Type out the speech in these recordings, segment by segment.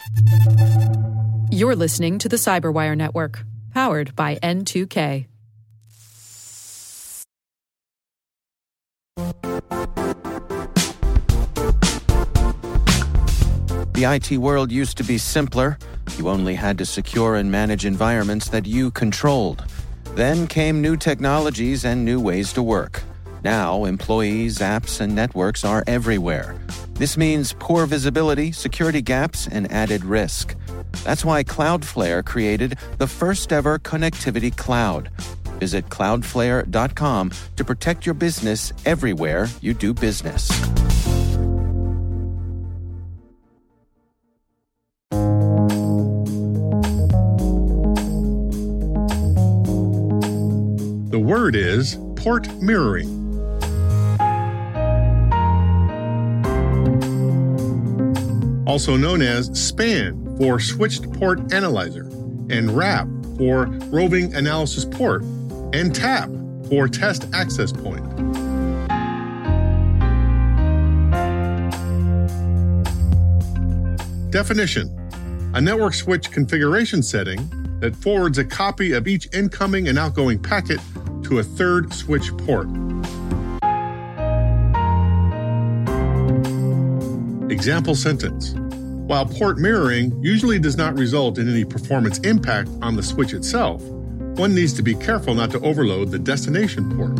You're listening to the Cyberwire Network, powered by N2K. The IT world used to be simpler. You only had to secure and manage environments that you controlled. Then came new technologies and new ways to work. Now, employees, apps, and networks are everywhere. This means poor visibility, security gaps, and added risk. That's why Cloudflare created the first-ever connectivity cloud. Visit cloudflare.com to protect your business everywhere you do business. The word is port mirroring. Also known as SPAN for Switched Port Analyzer, and RAP for Roving Analysis Port, and TAP for Test Access Point. Definition: a network switch configuration setting that forwards a copy of each incoming and outgoing packet to a third switch port. Example sentence: while port mirroring usually does not result in any performance impact on the switch itself, one needs to be careful not to overload the destination port.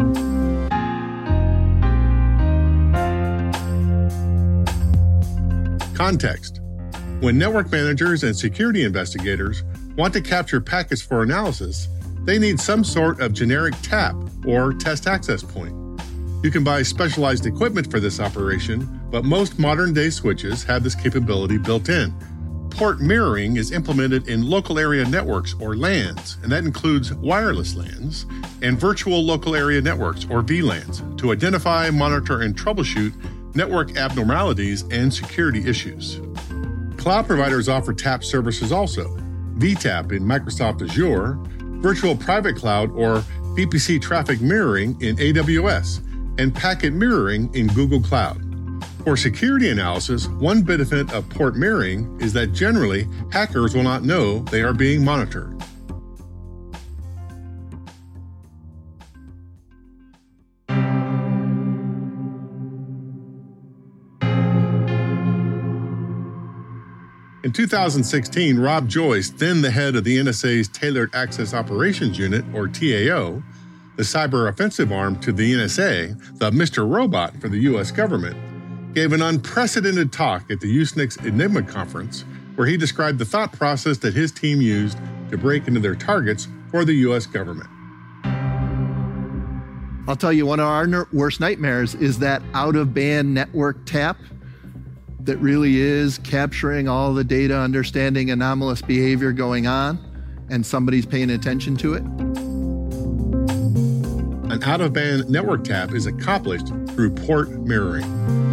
Context: when network managers and security investigators want to capture packets for analysis, they need some sort of generic TAP or test access point. You can buy specialized equipment for this operation, but most modern-day switches have this capability built in. Port mirroring is implemented in local area networks, or LANs, and that includes wireless LANs, and virtual local area networks, or VLANs, to identify, monitor, and troubleshoot network abnormalities and security issues. Cloud providers offer TAP services also: vTAP in Microsoft Azure, Virtual Private Cloud or VPC traffic mirroring in AWS, and packet mirroring in Google Cloud. For security analysis, one benefit of port mirroring is that generally hackers will not know they are being monitored. In 2016, Rob Joyce, then the head of the NSA's Tailored Access Operations Unit, or TAO, the cyber offensive arm to the NSA, the Mr. Robot for the U.S. government, gave an unprecedented talk at the Usenix Enigma conference where he described the thought process that his team used to break into their targets for the U.S. government. I'll tell you, one of our worst nightmares is that out-of-band network tap that really is capturing all the data, understanding anomalous behavior going on, and somebody's paying attention to it. An out-of-band network tap is accomplished through port mirroring.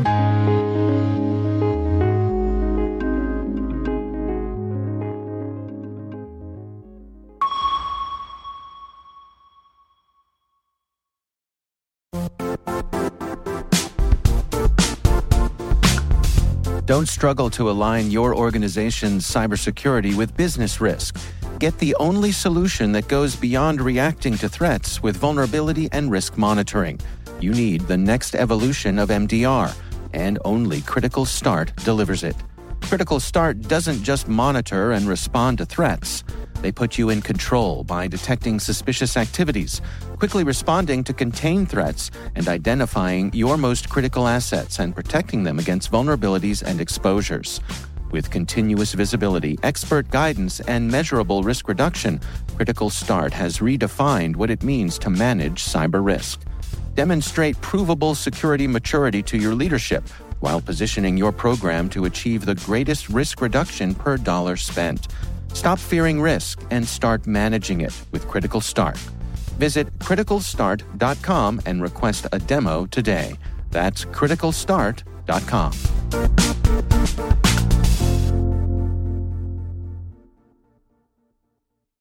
Don't struggle to align your organization's cybersecurity with business risk. Get the only solution that goes beyond reacting to threats with vulnerability and risk monitoring. You need the next evolution of MDR, and only Critical Start delivers it. Critical Start doesn't just monitor and respond to threats. They put you in control by detecting suspicious activities, quickly responding to contain threats, and identifying your most critical assets and protecting them against vulnerabilities and exposures. With continuous visibility, expert guidance, and measurable risk reduction, Critical Start has redefined what it means to manage cyber risk. Demonstrate provable security maturity to your leadership while positioning your program to achieve the greatest risk reduction per dollar spent. Stop fearing risk and start managing it with Critical Start. Visit criticalstart.com and request a demo today. That's criticalstart.com.